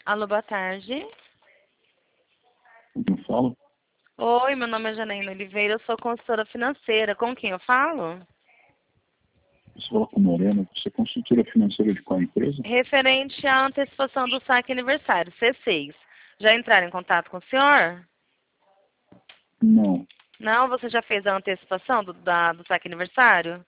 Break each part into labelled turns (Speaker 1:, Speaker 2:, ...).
Speaker 1: Alô, boa tarde.
Speaker 2: Com quem eu falo?
Speaker 1: Oi, meu nome é Janaína Oliveira, eu sou consultora financeira. Com quem eu falo?
Speaker 2: Você fala com Morena, você é consultora financeira de qual empresa?
Speaker 1: Referente à antecipação do saque aniversário, C6. Já entraram em contato com o senhor?
Speaker 2: Não,
Speaker 1: Não? Você já fez a antecipação do saque aniversário?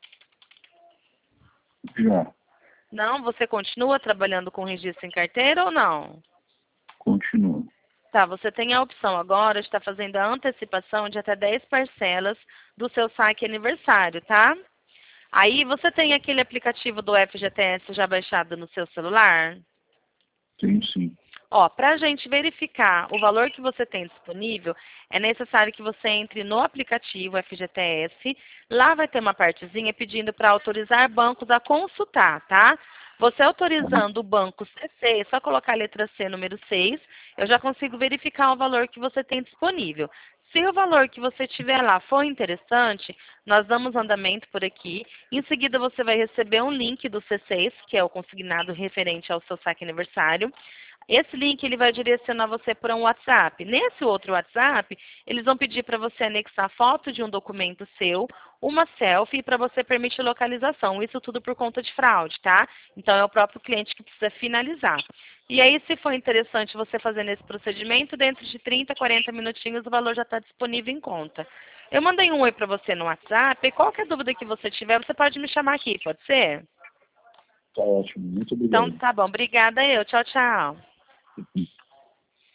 Speaker 2: já,
Speaker 1: Não? Você continua trabalhando com registro em carteira ou não?
Speaker 2: continua.
Speaker 1: Tá, você tem a opção agora de estar fazendo a antecipação de até 10 parcelas do seu saque aniversário, tá? Aí você tem aquele aplicativo do FGTS já baixado no seu celular?
Speaker 2: Tenho sim.
Speaker 1: Ó, para a gente verificar o valor que você tem disponível, é necessário que você entre no aplicativo FGTS. Lá vai ter uma partezinha pedindo para autorizar bancos a consultar, tá? Você
Speaker 2: Tá?
Speaker 1: autorizando o banco CC, é só colocar a letra C, número 6, eu já consigo verificar o valor que você tem disponível. Se o valor que você tiver lá for interessante, nós damos andamento por aqui. Em seguida, você vai receber um link do C6, que é o consignado referente ao seu saque aniversário. Esse link ele vai direcionar você para um WhatsApp. Nesse outro WhatsApp, eles vão pedir para você anexar foto de um documento seu, uma selfie para você permitir localização. Isso tudo por conta de fraude, tá? Então é o próprio cliente que precisa finalizar. E aí, se for interessante você fazer nesse procedimento, dentro de 30, 40 minutinhos o valor já está disponível em conta. Eu mandei um oi para você no WhatsApp. E qualquer dúvida que você tiver, você pode me chamar aqui, pode ser?
Speaker 2: Tá ótimo, muito
Speaker 1: Então
Speaker 2: obrigado.
Speaker 1: tá bom. Obrigada eu. Tchau, tchau.